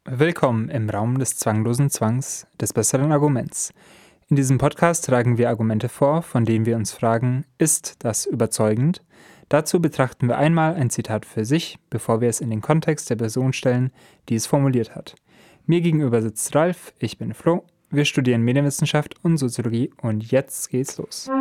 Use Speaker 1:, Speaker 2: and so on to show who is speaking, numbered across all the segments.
Speaker 1: Willkommen im Raum des zwanglosen Zwangs, des besseren Arguments. In diesem Podcast tragen wir Argumente vor, von denen wir uns fragen, ist das überzeugend? Dazu betrachten wir einmal ein Zitat für sich, bevor wir es in den Kontext der Person stellen, die es formuliert hat. Mir gegenüber sitzt Ralf, ich bin Flo, wir studieren Medienwissenschaft und Soziologie und jetzt geht's los.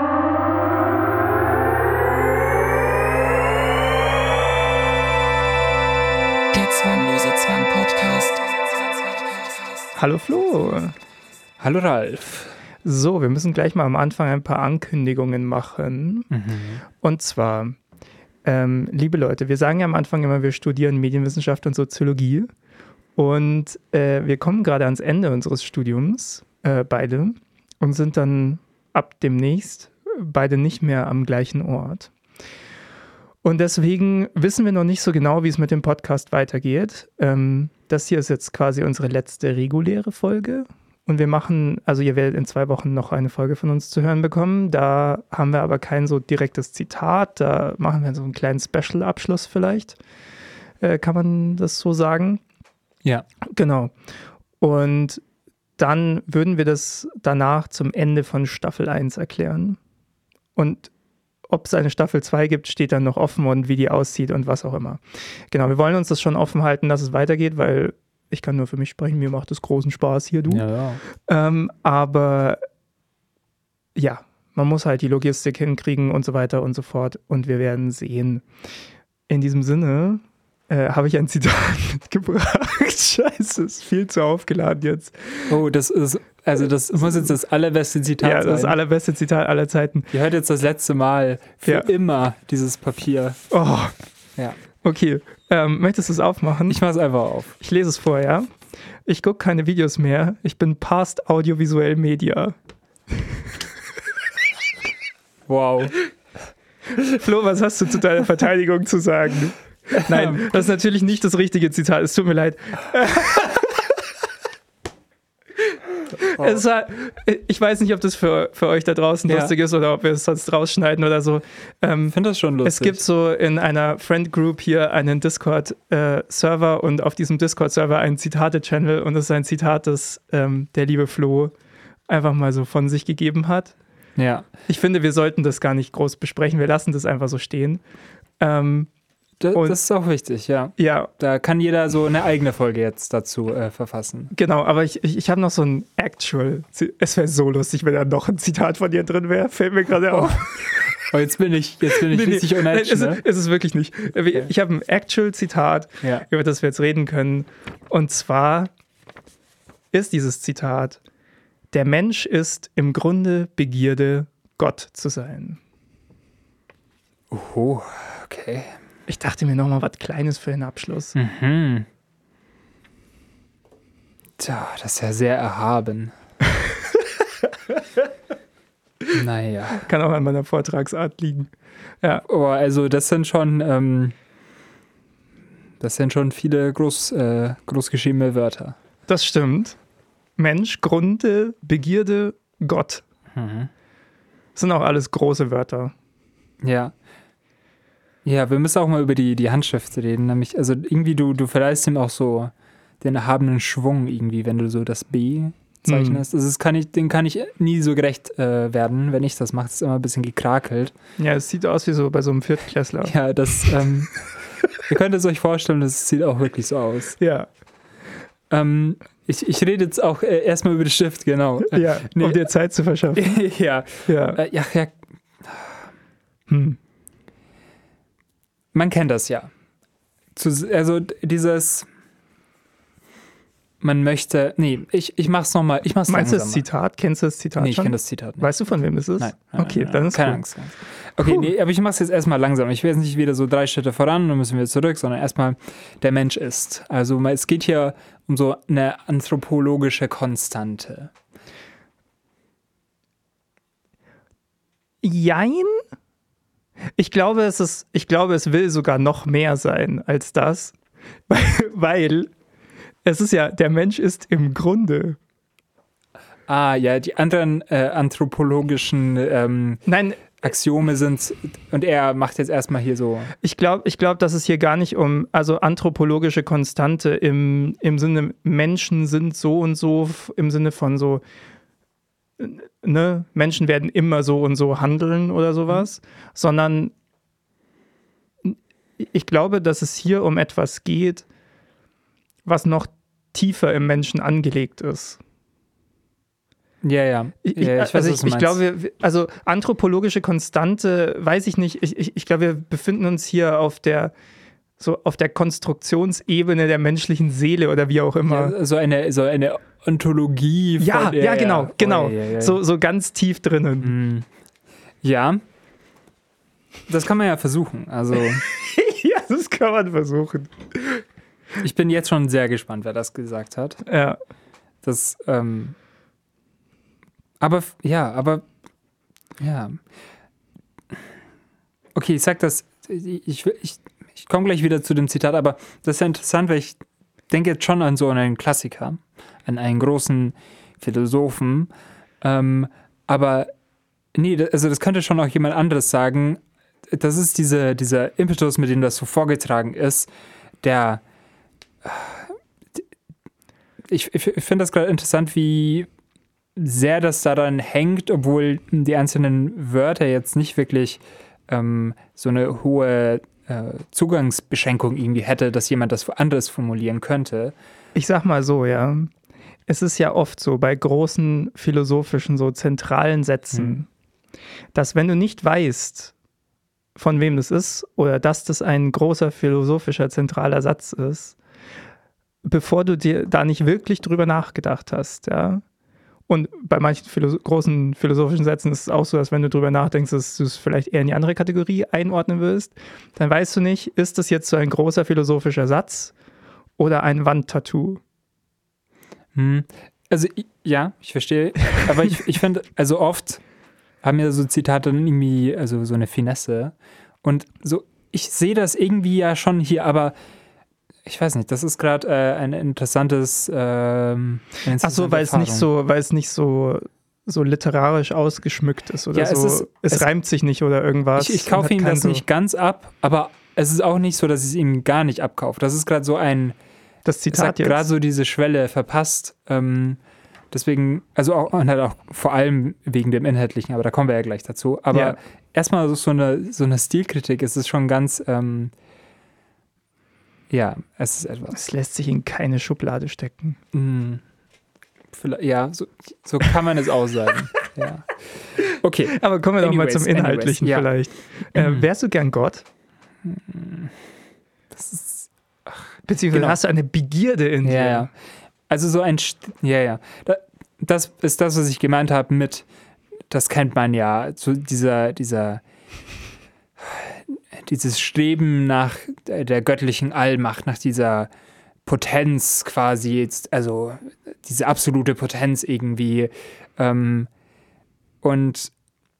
Speaker 2: Der zwanglose Zwang-Podcast.
Speaker 3: Hallo Flo.
Speaker 1: Hallo Ralf.
Speaker 3: So, wir müssen gleich mal am Anfang ein paar Ankündigungen machen. Und zwar, liebe Leute, wir sagen ja am Anfang immer, wir studieren Medienwissenschaft und Soziologie. Und wir kommen gerade ans Ende unseres Studiums, beide, und sind dann ab demnächst beide nicht mehr am gleichen Ort. Und deswegen wissen wir noch nicht so genau, wie es mit dem Podcast weitergeht. Das hier ist jetzt quasi unsere letzte reguläre Folge. Und wir machen, also ihr werdet in 2 Wochen noch eine Folge von uns zu hören bekommen. Da haben wir aber kein so direktes Zitat. Da machen wir so einen kleinen Special-Abschluss vielleicht. Kann man das so sagen?
Speaker 1: Ja.
Speaker 3: Genau. Und dann würden wir das danach zum Ende von Staffel 1 erklären. Und ob es eine Staffel 2 gibt, steht dann noch offen und wie die aussieht und was auch immer. Genau, wir wollen uns das schon offen halten, dass es weitergeht, weil ich kann nur für mich sprechen, mir macht es großen Spaß hier, du.
Speaker 1: Ja.
Speaker 3: Aber ja, man muss halt die Logistik hinkriegen und so weiter und so fort und wir werden sehen. In diesem Sinne habe ich ein Zitat mitgebracht. Scheiße, ist viel zu aufgeladen jetzt.
Speaker 1: Oh, das muss jetzt das allerbeste Zitat sein.
Speaker 3: Ja, das allerbeste Zitat aller Zeiten.
Speaker 1: Ihr hört jetzt das letzte Mal für immer dieses Papier.
Speaker 3: Oh,
Speaker 1: Ja.
Speaker 3: okay. Möchtest du es aufmachen?
Speaker 1: Ich mach's einfach auf.
Speaker 3: Ich lese es vor, ja? Ich gucke keine Videos mehr. Ich bin past audiovisuell Media.
Speaker 1: Wow.
Speaker 3: Flo, was hast du zu deiner Verteidigung zu sagen? Nein, das ist natürlich nicht das richtige Zitat. Es tut mir leid.
Speaker 1: Oh.
Speaker 3: Es war, ich weiß nicht, ob das für euch da draußen lustig ist oder ob wir es sonst rausschneiden oder so.
Speaker 1: Ich finde das schon lustig.
Speaker 3: Es gibt so in einer Friend Group hier einen Discord-Server und auf diesem Discord-Server einen Zitate-Channel und das ist ein Zitat, das der liebe Flo einfach mal so von sich gegeben hat.
Speaker 1: Ja.
Speaker 3: Ich finde, wir sollten das gar nicht groß besprechen. Wir lassen das einfach so stehen.
Speaker 1: Das ist auch wichtig, ja.
Speaker 3: Ja.
Speaker 1: Da kann jeder so eine eigene Folge jetzt dazu verfassen.
Speaker 3: Genau, aber ich habe noch so ein es wäre so lustig, wenn da noch ein Zitat von dir drin wäre, fällt mir gerade auf.
Speaker 1: Oh, jetzt bin ich richtig unnetsch, ne?
Speaker 3: Ist es wirklich nicht. Okay. Ich habe ein Actual-Zitat, über das wir jetzt reden können. Und zwar ist dieses Zitat: Der Mensch ist im Grunde Begierde, Gott zu sein.
Speaker 1: Oh, okay.
Speaker 3: Ich dachte mir noch mal was Kleines für den Abschluss.
Speaker 1: Tja, das ist ja sehr erhaben. Naja.
Speaker 3: Kann auch an meiner Vortragsart liegen. Ja.
Speaker 1: Oh, also das sind schon viele großgeschriebene Wörter.
Speaker 3: Das stimmt. Mensch, Grunde, Begierde, Gott. Das sind auch alles große Wörter.
Speaker 1: Ja. Ja, wir müssen auch mal über die Handschrift reden. Nämlich, also irgendwie, du verleihst ihm auch so den erhabenen Schwung irgendwie, wenn du so das B zeichnest. Also den kann ich nie so gerecht werden, wenn ich das mache. Es ist immer ein bisschen gekrakelt.
Speaker 3: Ja, es sieht aus wie so bei so einem Viertklässler.
Speaker 1: Ja, ihr könnt es euch vorstellen, das sieht auch wirklich so aus.
Speaker 3: Ja.
Speaker 1: Ich rede jetzt auch erstmal über die Schrift, genau.
Speaker 3: Ja, um dir Zeit zu verschaffen.
Speaker 1: Ja.
Speaker 3: Ja.
Speaker 1: Man kennt das ja. Also dieses, man möchte, ich mach's nochmal, ich mach's
Speaker 3: Meinst
Speaker 1: langsamer.
Speaker 3: du das Zitat? Kennst du das Zitat
Speaker 1: Nee, ich
Speaker 3: schon?
Speaker 1: kenne das Zitat nicht.
Speaker 3: Weißt du, von wem es ist?
Speaker 1: Nein.
Speaker 3: Okay, dann ist
Speaker 1: keine
Speaker 3: gut.
Speaker 1: Angst. Okay, nee, aber ich mach's jetzt erstmal langsam. Ich will jetzt nicht wieder so 3 Schritte voran, dann müssen wir zurück, sondern erstmal der Mensch ist. Also es geht hier um so eine anthropologische Konstante.
Speaker 3: Jein? Ich glaube, es will sogar noch mehr sein als das, weil es ist ja, der Mensch ist im Grunde.
Speaker 1: Ah, ja, die anderen anthropologischen
Speaker 3: Nein,
Speaker 1: Axiome sind und er macht jetzt erstmal hier so.
Speaker 3: Ich glaube, dass es hier gar nicht also anthropologische Konstante im Sinne, Menschen sind so und so, im Sinne von so, ne, Menschen werden immer so und so handeln oder sowas, sondern ich glaube, dass es hier um etwas geht, was noch tiefer im Menschen angelegt ist.
Speaker 1: Ja. Ich weiß, was du meinst.
Speaker 3: Ich glaube, also anthropologische Konstante, weiß ich nicht, ich glaube, wir befinden uns hier auf der Konstruktionsebene der menschlichen Seele oder wie auch immer.
Speaker 1: Ja, so eine Ontologie.
Speaker 3: Ja, genau. Ja. So ganz tief drinnen.
Speaker 1: Ja, das kann man ja versuchen. Also
Speaker 3: ja, das kann man versuchen.
Speaker 1: Ich bin jetzt schon sehr gespannt, wer das gesagt hat.
Speaker 3: Ja.
Speaker 1: Das, aber. Okay, ich sag das, ich komme gleich wieder zu dem Zitat, aber das ist ja interessant, weil ich denke jetzt schon an so einen Klassiker, an einen großen Philosophen, aber nee, also das könnte schon auch jemand anderes sagen. Das ist dieser Impetus, mit dem das so vorgetragen ist, der ich finde das gerade interessant, wie sehr das daran hängt, obwohl die einzelnen Wörter jetzt nicht wirklich so eine hohe Zugangsbeschränkung irgendwie hätte, dass jemand das anderes formulieren könnte.
Speaker 3: Ich sag mal so, ja. Es ist ja oft so bei großen philosophischen, so zentralen Sätzen, dass wenn du nicht weißt, von wem das ist oder dass das ein großer philosophischer zentraler Satz ist, bevor du dir da nicht wirklich drüber nachgedacht hast, ja. Und bei manchen großen philosophischen Sätzen ist es auch so, dass wenn du drüber nachdenkst, dass du es vielleicht eher in die andere Kategorie einordnen willst, dann weißt du nicht, ist das jetzt so ein großer philosophischer Satz oder ein Wandtattoo?
Speaker 1: Also ja, ich verstehe, aber ich finde, also oft haben ja so Zitate dann irgendwie, also so eine Finesse und so, ich sehe das irgendwie ja schon hier, aber ich weiß nicht, das ist gerade ein interessantes
Speaker 3: Achso, weil es nicht so literarisch ausgeschmückt ist oder
Speaker 1: ja,
Speaker 3: so. Es reimt sich nicht oder irgendwas.
Speaker 1: Ich kaufe ihm das nicht ganz ab, aber es ist auch nicht so, dass ich es ihm gar nicht abkaufe. Das ist gerade so
Speaker 3: das Zitat jetzt.
Speaker 1: Gerade so diese Schwelle verpasst. Deswegen, also auch, und halt auch vor allem wegen dem Inhaltlichen, aber da kommen wir ja gleich dazu. Aber erstmal so eine Stilkritik ist es schon ganz ja, es ist etwas.
Speaker 3: Es lässt sich in keine Schublade stecken.
Speaker 1: Ja, so kann man es auch sagen. Ja. Okay.
Speaker 3: Aber kommen wir doch mal zum Inhaltlichen vielleicht. Wärst du gern Gott?
Speaker 1: Das ist,
Speaker 3: beziehungsweise hast du eine Begierde in dir?
Speaker 1: Ja. Also so ein, das ist das, was ich gemeint habe mit, das kennt man ja, so dieses Streben nach der göttlichen Allmacht, nach dieser Potenz quasi, also diese absolute Potenz irgendwie. Und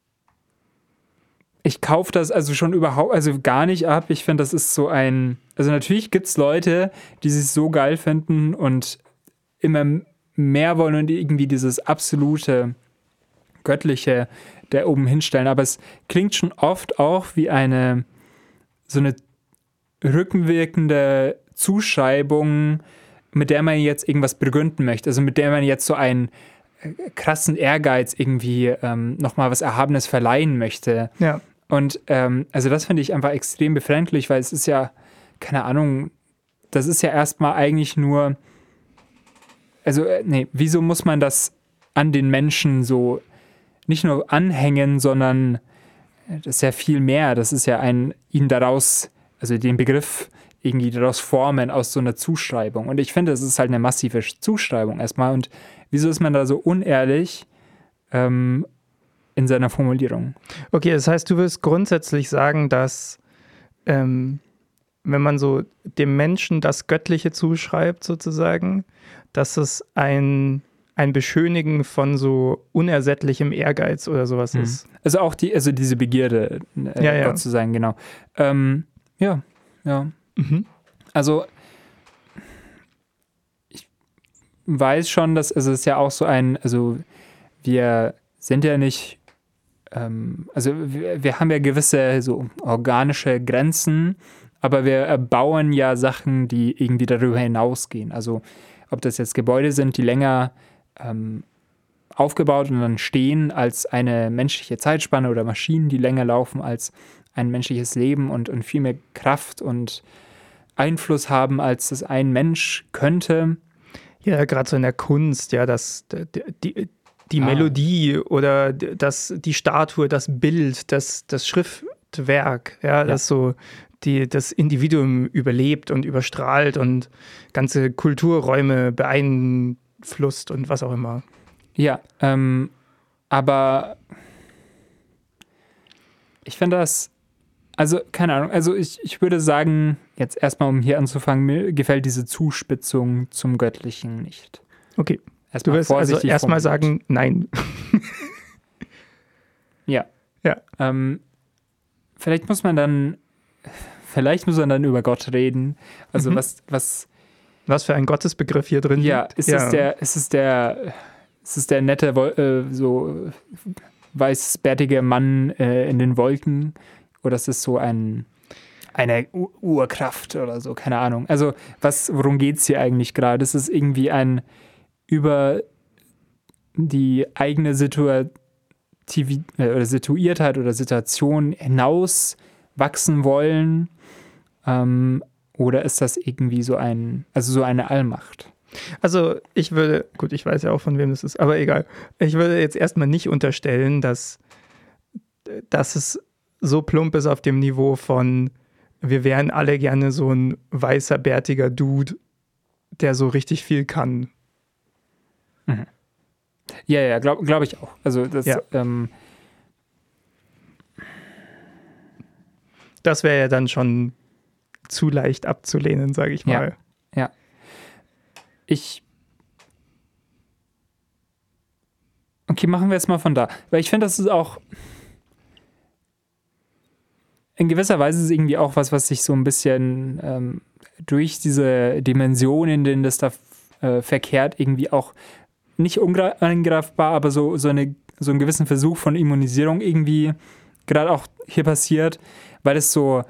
Speaker 1: ich kaufe das also schon überhaupt, also gar nicht ab. Ich finde, das ist so also natürlich gibt es Leute, die sich so geil finden und immer mehr wollen und irgendwie dieses absolute Göttliche da oben hinstellen. Aber es klingt schon oft auch wie so eine rückenwirkende Zuschreibung, mit der man jetzt irgendwas begründen möchte. Also mit der man jetzt so einen krassen Ehrgeiz irgendwie nochmal was Erhabenes verleihen möchte.
Speaker 3: Ja.
Speaker 1: Und also das finde ich einfach extrem befremdlich, weil es ist ja, keine Ahnung, das ist ja erstmal eigentlich nur, also wieso muss man das an den Menschen so nicht nur anhängen, sondern das ist ja viel mehr. Das ist ja ihn daraus, also den Begriff irgendwie daraus formen aus so einer Zuschreibung. Und ich finde, es ist halt eine massive Zuschreibung erstmal. Und wieso ist man da so unehrlich in seiner Formulierung?
Speaker 3: Okay, das heißt, du willst grundsätzlich sagen, dass wenn man so dem Menschen das Göttliche zuschreibt sozusagen, dass es ein Beschönigen von so unersättlichem Ehrgeiz oder sowas ist.
Speaker 1: Also auch diese Begierde, Gott zu sein, genau. Ja. Also ich weiß schon, dass, also es ist ja auch so also wir sind ja nicht also wir haben ja gewisse so organische Grenzen, aber wir bauen ja Sachen, die irgendwie darüber hinausgehen. Also ob das jetzt Gebäude sind, die länger aufgebaut und dann stehen als eine menschliche Zeitspanne oder Maschinen, die länger laufen als ein menschliches Leben und viel mehr Kraft und Einfluss haben, als das ein Mensch könnte.
Speaker 3: Ja, gerade so in der Kunst, ja, die Melodie oder die Statue, das Bild, das Schriftwerk, ja, das so das Individuum überlebt und überstrahlt und ganze Kulturräume beeinflusst und was auch immer.
Speaker 1: Ja, aber ich finde das, also keine Ahnung, also ich würde sagen, jetzt erstmal, um hier anzufangen, mir gefällt diese Zuspitzung zum Göttlichen nicht.
Speaker 3: Okay. Du wirst also erstmal sagen, nein.
Speaker 1: Ja.
Speaker 3: Ja.
Speaker 1: Vielleicht muss man dann über Gott reden. Also was
Speaker 3: für ein Gottesbegriff hier drin liegt.
Speaker 1: Ist es der nette, so weißbärtige Mann in den Wolken? Oder ist es so eine Urkraft oder so? Keine Ahnung. Also worum geht es hier eigentlich gerade? Ist es irgendwie ein über die eigene Situiertheit oder Situation hinaus wachsen wollen? Oder ist das irgendwie so eine Allmacht?
Speaker 3: Also ich weiß ja auch, von wem das ist, aber egal. Ich würde jetzt erstmal nicht unterstellen, dass es so plump ist auf dem Niveau von, wir wären alle gerne so ein weißer, bärtiger Dude, der so richtig viel kann.
Speaker 1: Mhm. Ja, glaub ich auch. Also das,
Speaker 3: das wäre ja dann schon zu leicht abzulehnen, sage ich mal.
Speaker 1: Ja. Okay, machen wir jetzt mal von da. Weil ich finde, das ist auch in gewisser Weise ist irgendwie auch was sich so ein bisschen durch diese Dimensionen, in denen das da verkehrt, irgendwie auch nicht angreifbar, aber so einen gewissen Versuch von Immunisierung irgendwie gerade auch hier passiert, weil es so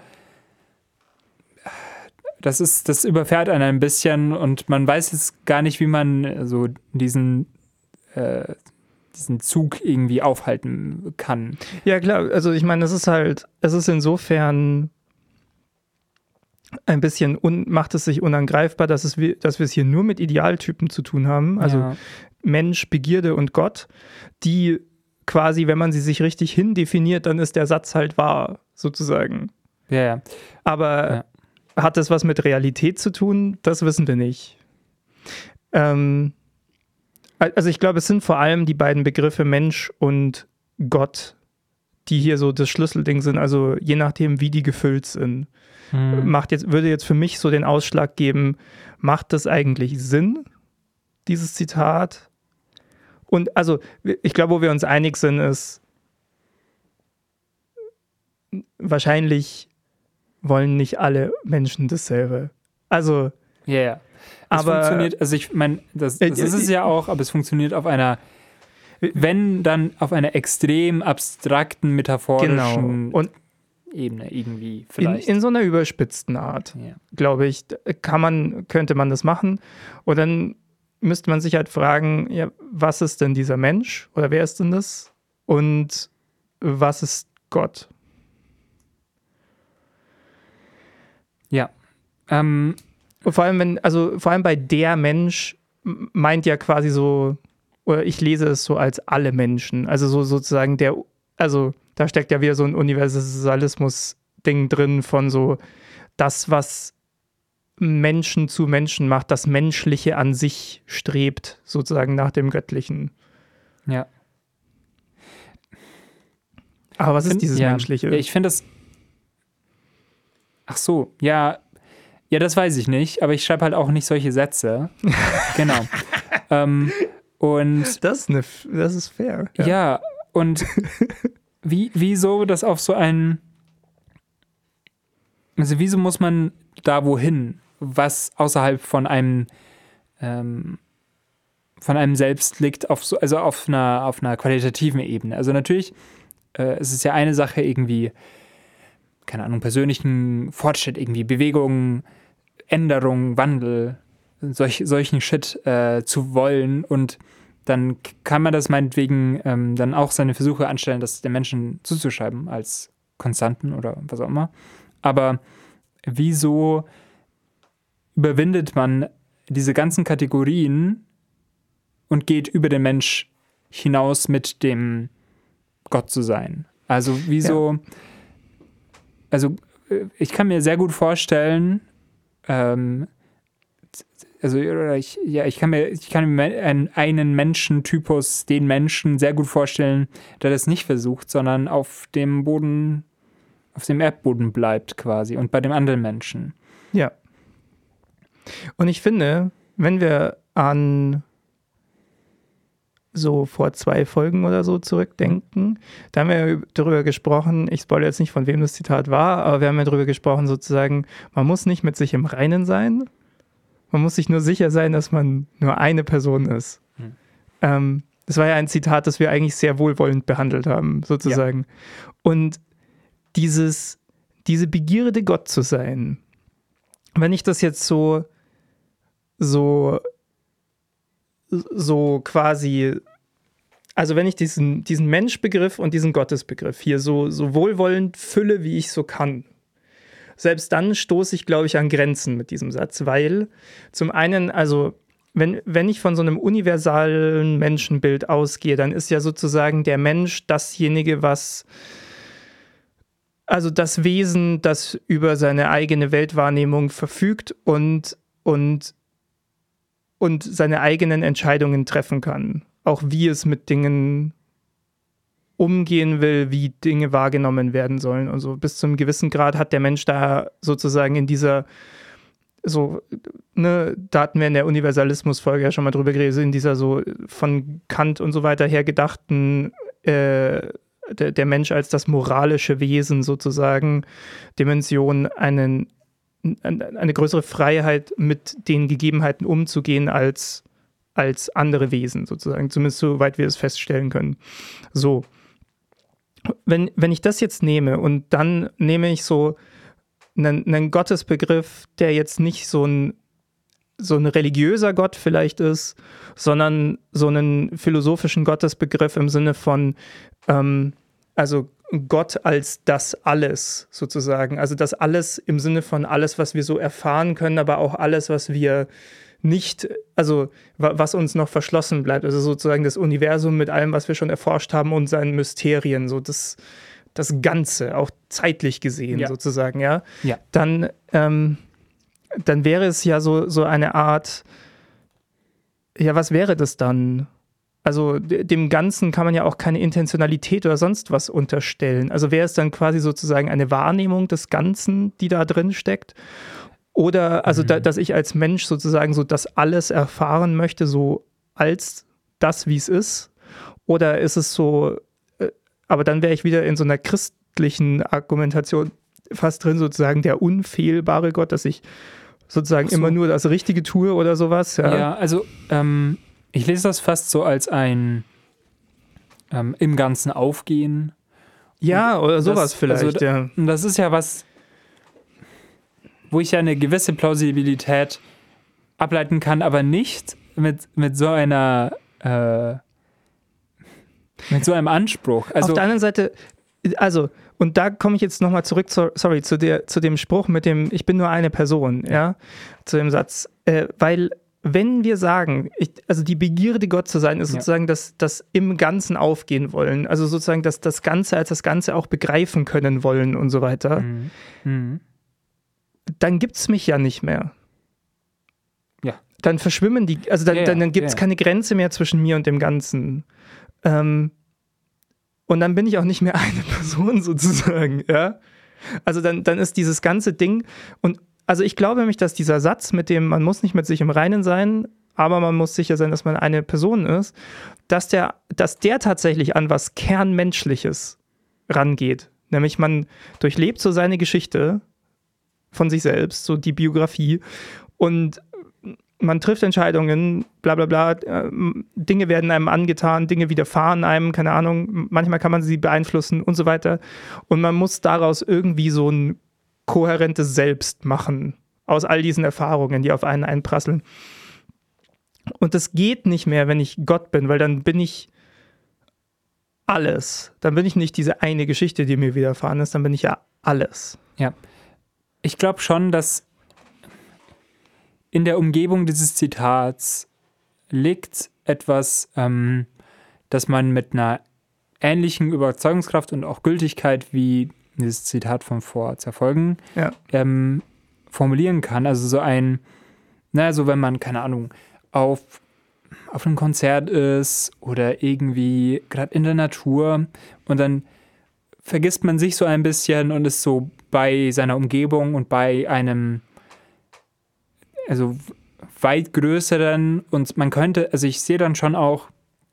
Speaker 1: das überfährt einen ein bisschen und man weiß jetzt gar nicht, wie man so diesen Zug irgendwie aufhalten kann.
Speaker 3: Ja, klar, also ich meine, es ist insofern ein bisschen macht es sich unangreifbar, dass wir es hier nur mit Idealtypen zu tun haben, also Mensch, Begierde und Gott, die quasi, wenn man sie sich richtig hindefiniert, dann ist der Satz halt wahr, sozusagen.
Speaker 1: Ja.
Speaker 3: Aber hat das was mit Realität zu tun? Das wissen wir nicht. Also ich glaube, es sind vor allem die beiden Begriffe Mensch und Gott, die hier so das Schlüsselding sind, also je nachdem, wie die gefüllt sind. Würde jetzt für mich so den Ausschlag geben, macht das eigentlich Sinn, dieses Zitat? Und also, ich glaube, wo wir uns einig sind, ist, wahrscheinlich wollen nicht alle Menschen dasselbe. Also,
Speaker 1: ja. Es funktioniert, also ich meine, das ist es ja auch, aber es funktioniert auf einer, wenn dann auf einer extrem abstrakten, metaphorischen Ebene irgendwie vielleicht.
Speaker 3: In so einer überspitzten Art, glaube ich, könnte man das machen. Und dann müsste man sich halt fragen, ja, was ist denn dieser Mensch? Oder wer ist denn das? Und was ist Gott?
Speaker 1: Ja.
Speaker 3: Vor allem bei der Mensch meint ja quasi so, oder ich lese es so als alle Menschen. Also so sozusagen da steckt ja wieder so ein Universalismus-Ding drin von so das, was Menschen zu Menschen macht, das Menschliche an sich strebt, sozusagen nach dem Göttlichen.
Speaker 1: Ja.
Speaker 3: Aber was ist dieses Menschliche?
Speaker 1: Ja, ich finde das. Ach so, ja. Ja, das weiß ich nicht, aber ich schreibe halt auch nicht solche Sätze. Genau. Und
Speaker 3: das ist fair.
Speaker 1: Ja, und wieso das auf so ein. Also, wieso muss man da wohin, was außerhalb von einem selbst liegt, auf einer qualitativen Ebene? Also, natürlich es ist ja eine Sache irgendwie, keine Ahnung, persönlichen Fortschritt, irgendwie Bewegung, Änderung, Wandel, solchen Shit zu wollen, und dann kann man das meinetwegen dann auch seine Versuche anstellen, das den Menschen zuzuschreiben als Konstanten oder was auch immer. Aber wieso überwindet man diese ganzen Kategorien und geht über den Mensch hinaus mit dem Gott zu sein? Also wieso... Ja. Also ich kann mir sehr gut vorstellen, ich kann mir einen Menschentypus, den Menschen sehr gut vorstellen, der das nicht versucht, sondern auf dem Erdboden bleibt quasi und bei dem anderen Menschen.
Speaker 3: Ja. Und ich finde, wenn wir an so vor 2 Folgen oder so zurückdenken, da haben wir darüber gesprochen, ich spoilere jetzt nicht, von wem das Zitat war, aber wir haben ja darüber gesprochen, sozusagen, man muss nicht mit sich im Reinen sein, man muss sich nur sicher sein, dass man nur eine Person ist. Das war ja ein Zitat, das wir eigentlich sehr wohlwollend behandelt haben, sozusagen. Ja. Und diese Begierde, Gott zu sein, wenn ich das jetzt so quasi, also wenn ich diesen Menschbegriff und diesen Gottesbegriff hier so wohlwollend fülle, wie ich so kann, selbst dann stoße ich, glaube ich, an Grenzen mit diesem Satz, weil zum einen, also wenn ich von so einem universalen Menschenbild ausgehe, dann ist ja sozusagen der Mensch dasjenige, also das Wesen, das über seine eigene Weltwahrnehmung verfügt und seine eigenen Entscheidungen treffen kann. Auch wie es mit Dingen umgehen will, wie Dinge wahrgenommen werden sollen. Also bis zu einem gewissen Grad hat der Mensch da sozusagen in dieser, da hatten wir in der Universalismus-Folge ja schon mal drüber geredet, in dieser so von Kant und so weiter her gedachten, der Mensch als das moralische Wesen sozusagen, Dimension, eine größere Freiheit mit den Gegebenheiten umzugehen als andere Wesen sozusagen, zumindest soweit wir es feststellen können. So, wenn ich das jetzt nehme und dann nehme ich so einen Gottesbegriff, der jetzt nicht so ein religiöser Gott vielleicht ist, sondern so einen philosophischen Gottesbegriff im Sinne von, also Gott als das Alles sozusagen, also das Alles im Sinne von alles, was wir so erfahren können, aber auch alles, was wir nicht, also was uns noch verschlossen bleibt, also sozusagen das Universum mit allem, was wir schon erforscht haben und seinen Mysterien, so das Ganze, auch zeitlich gesehen sozusagen, ja. Dann wäre es ja so eine Art, ja, was wäre das dann? Also dem Ganzen kann man ja auch keine Intentionalität oder sonst was unterstellen. Also wäre es dann quasi sozusagen eine Wahrnehmung des Ganzen, die da drin steckt? Oder also dass ich als Mensch sozusagen so das alles erfahren möchte, so als das, wie es ist? Oder ist es so, aber dann wäre ich wieder in so einer christlichen Argumentation fast drin, sozusagen der unfehlbare Gott, dass ich sozusagen immer nur das Richtige tue oder sowas.
Speaker 1: Ja, also ich lese das fast so als ein im Ganzen aufgehen.
Speaker 3: Ja, oder sowas vielleicht,
Speaker 1: also,
Speaker 3: ja.
Speaker 1: Und das ist ja was, wo ich ja eine gewisse Plausibilität ableiten kann, aber nicht mit so einer mit so einem Anspruch. Also,
Speaker 3: auf der anderen Seite, also, und da komme ich jetzt nochmal zurück zu dem Spruch mit dem, ich bin nur eine Person, ja, zu dem Satz, weil wenn wir sagen, also die Begierde, Gott zu sein, ist sozusagen das im Ganzen aufgehen wollen, also sozusagen das Ganze als das Ganze auch begreifen können wollen und so weiter, dann gibt es mich ja nicht mehr.
Speaker 1: Ja.
Speaker 3: Dann verschwimmen die, also dann gibt es keine Grenze mehr zwischen mir und dem Ganzen. Und dann bin ich auch nicht mehr eine Person sozusagen, ja. Also dann ist dieses ganze Ding, und also ich glaube nämlich, dass dieser Satz mit dem, man muss nicht mit sich im Reinen sein, aber man muss sicher sein, dass man eine Person ist, dass der tatsächlich an was Kernmenschliches rangeht. Nämlich man durchlebt so seine Geschichte von sich selbst, so die Biografie, und man trifft Entscheidungen, bla bla bla, Dinge werden einem angetan, Dinge widerfahren einem, keine Ahnung, manchmal kann man sie beeinflussen und so weiter. Und man muss daraus irgendwie so ein kohärentes Selbst machen, aus all diesen Erfahrungen, die auf einen einprasseln. Und das geht nicht mehr, wenn ich Gott bin, weil dann bin ich alles. Dann bin ich nicht diese eine Geschichte, die mir widerfahren ist, dann bin ich ja alles.
Speaker 1: Ja. Ich glaube schon, dass in der Umgebung dieses Zitats liegt etwas, dass man mit einer ähnlichen Überzeugungskraft und auch Gültigkeit wie dieses Zitat von vor Zerfolgen formulieren kann. Also so ein, so wenn man, keine Ahnung, auf einem Konzert ist oder irgendwie gerade in der Natur und dann vergisst man sich so ein bisschen und ist so bei seiner Umgebung und bei einem weit größeren, und man könnte, also ich sehe dann schon auch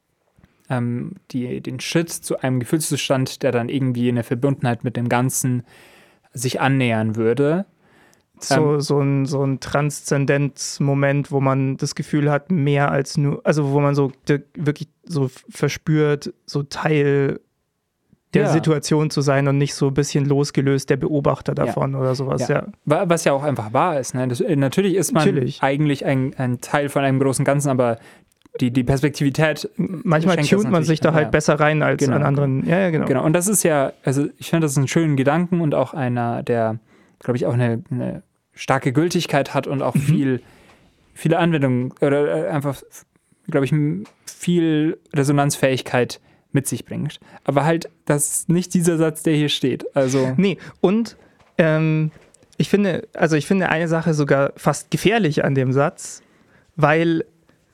Speaker 1: den Schritt zu einem Gefühlszustand, der dann irgendwie in der Verbundenheit mit dem Ganzen sich annähern würde.
Speaker 3: So ein Transzendenzmoment, wo man das Gefühl hat, mehr als nur, also wo man so wirklich so verspürt, so Teil der Situation zu sein und nicht so ein bisschen losgelöst der Beobachter davon oder sowas. Ja.
Speaker 1: Was ja auch einfach wahr ist. Ne? Natürlich ist man eigentlich ein Teil von einem großen Ganzen, aber die Perspektivität.
Speaker 3: Manchmal tunt man sich da halt besser rein als an anderen. Ja, genau.
Speaker 1: Genau. Und das ist ja, also ich finde, das ist einen schönen Gedanken und auch einer, der, glaube ich, auch eine starke Gültigkeit hat und auch viele Anwendungen oder einfach, glaube ich, viel Resonanzfähigkeit mit sich bringt. Aber halt, das ist nicht dieser Satz, der hier steht. Also
Speaker 3: nee, und ich finde eine Sache sogar fast gefährlich an dem Satz, weil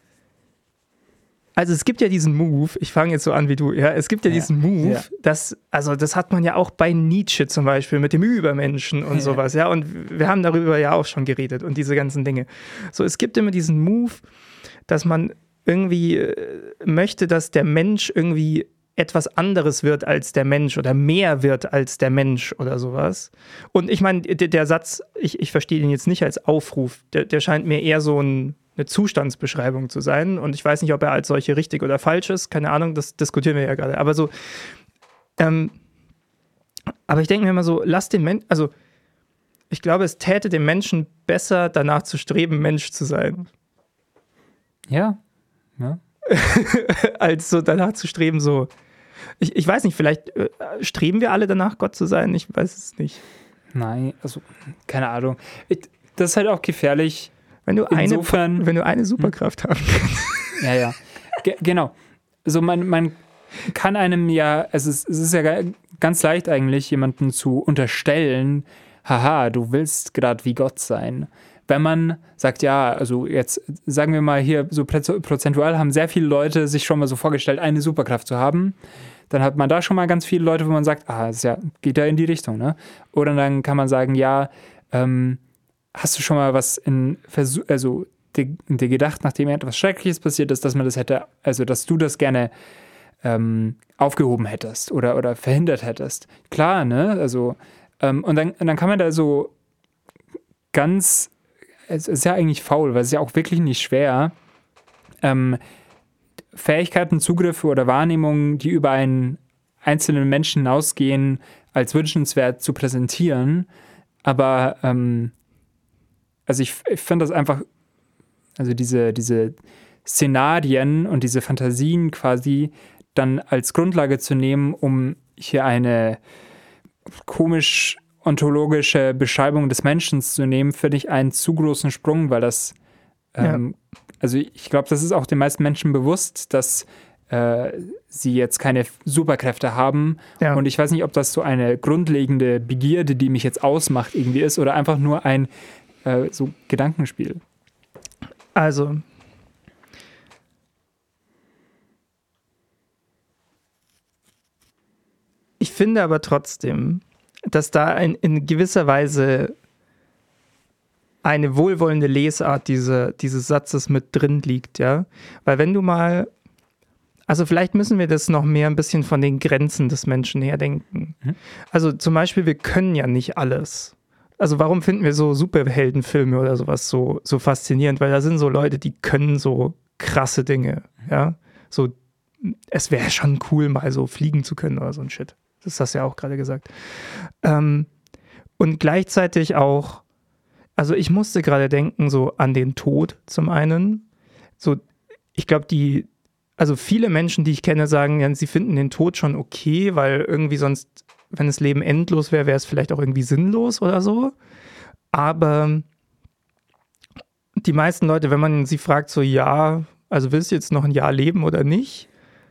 Speaker 3: also es gibt ja diesen Move, ich fange jetzt so an wie du, es gibt ja diesen Move, das hat man ja auch bei Nietzsche zum Beispiel mit dem Übermenschen und sowas, und wir haben darüber ja auch schon geredet und diese ganzen Dinge. So, es gibt immer diesen Move, dass man irgendwie möchte, dass der Mensch irgendwie etwas anderes wird als der Mensch oder mehr wird als der Mensch oder sowas. Und ich meine, der Satz, ich verstehe den jetzt nicht als Aufruf, der scheint mir eher so eine Zustandsbeschreibung zu sein und ich weiß nicht, ob er als solche richtig oder falsch ist, keine Ahnung, das diskutieren wir ja gerade, aber so aber ich denke mir immer so, lass den Menschen, also ich glaube, es täte dem Menschen besser, danach zu streben, Mensch zu sein.
Speaker 1: Ja.
Speaker 3: Als so danach zu streben, so ich weiß nicht, vielleicht streben wir alle danach, Gott zu sein, ich weiß es nicht.
Speaker 1: Nein, also keine Ahnung. Das ist halt auch gefährlich.
Speaker 3: Wenn du eine Superkraft haben kannst.
Speaker 1: Ja. Genau. Also man kann einem also es ist ja ganz leicht eigentlich, jemanden zu unterstellen, haha, du willst gerade wie Gott sein. Wenn man sagt, ja, also jetzt sagen wir mal hier, so prozentual haben sehr viele Leute sich schon mal so vorgestellt, eine Superkraft zu haben, dann hat man da schon mal ganz viele Leute, wo man sagt, das geht ja in die Richtung, ne? Oder dann kann man sagen, ja, hast du schon mal was dir gedacht, nachdem etwas Schreckliches passiert ist, dass man das hätte, also dass du das gerne aufgehoben hättest oder verhindert hättest? Klar, ne? Also, und dann kann man da so ganz, es ist ja eigentlich faul, weil es ist ja auch wirklich nicht schwer, Fähigkeiten, Zugriffe oder Wahrnehmungen, die über einen einzelnen Menschen hinausgehen, als wünschenswert zu präsentieren. Aber also ich finde das einfach, also diese Szenarien und diese Fantasien quasi dann als Grundlage zu nehmen, um hier eine komisch ontologische Beschreibung des Menschen zu nehmen, finde ich einen zu großen Sprung, weil das also ich glaube, das ist auch den meisten Menschen bewusst, dass sie jetzt keine Superkräfte haben. Ja. Und ich weiß nicht, ob das so eine grundlegende Begierde, die mich jetzt ausmacht, irgendwie ist, oder einfach nur ein so Gedankenspiel.
Speaker 3: Also, ich finde aber trotzdem, dass da in gewisser Weise eine wohlwollende Lesart dieses Satzes mit drin liegt, ja. Weil wenn du mal, also vielleicht müssen wir das noch mehr ein bisschen von den Grenzen des Menschen her denken. Also zum Beispiel, wir können ja nicht alles. also warum finden wir so Superheldenfilme oder sowas so faszinierend? Weil da sind so Leute, die können so krasse Dinge, ja. So, es wäre schon cool, mal so fliegen zu können oder so ein Shit. Das hast du ja auch gerade gesagt. Und gleichzeitig auch, also ich musste gerade denken, so an den Tod zum einen. So, ich glaube, also viele Menschen, die ich kenne, sagen, ja, sie finden den Tod schon okay, weil irgendwie sonst, wenn das Leben endlos wäre, wäre es vielleicht auch irgendwie sinnlos oder so. Aber die meisten Leute, wenn man sie fragt, so ja, also willst du jetzt noch ein Jahr leben oder nicht,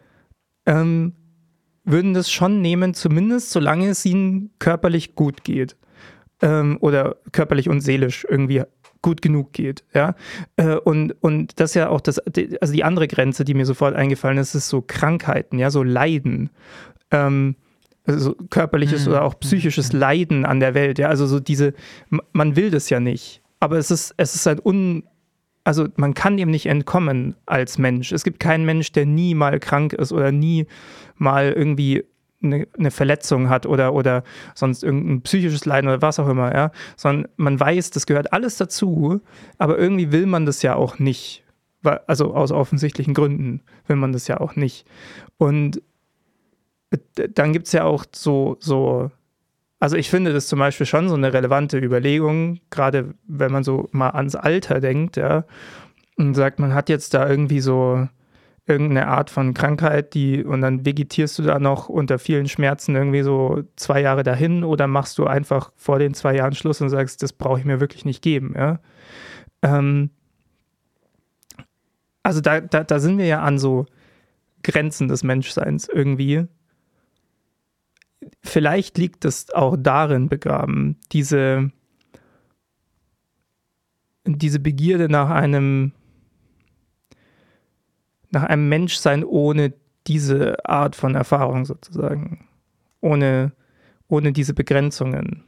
Speaker 3: würden das schon nehmen, zumindest solange es ihnen körperlich gut geht. Oder körperlich und seelisch irgendwie gut genug geht, ja. Und das ist ja auch also die andere Grenze, die mir sofort eingefallen ist so Krankheiten, ja, so Leiden. Also körperliches oder auch psychisches Leiden an der Welt, ja. Also so man will das ja nicht, aber es ist halt also man kann dem nicht entkommen als Mensch. Es gibt keinen Mensch, der nie mal krank ist oder nie mal irgendwie eine Verletzung hat oder sonst irgendein psychisches Leiden oder was auch immer, ja, sondern man weiß, das gehört alles dazu, aber irgendwie will man das ja auch nicht, also aus offensichtlichen Gründen will man das ja auch nicht. Und dann gibt es ja auch so, also ich finde das zum Beispiel schon so eine relevante Überlegung, gerade wenn man so mal ans Alter denkt, ja, und sagt, man hat jetzt da irgendwie so irgendeine Art von Krankheit, und dann vegetierst du da noch unter vielen Schmerzen irgendwie so 2 Jahre dahin oder machst du einfach vor den 2 Jahren Schluss und sagst, das brauche ich mir wirklich nicht geben, ja. Also da sind wir ja an so Grenzen des Menschseins irgendwie. Vielleicht liegt es auch darin begraben, diese Begierde nach einem Menschsein ohne diese Art von Erfahrung sozusagen. Ohne diese Begrenzungen.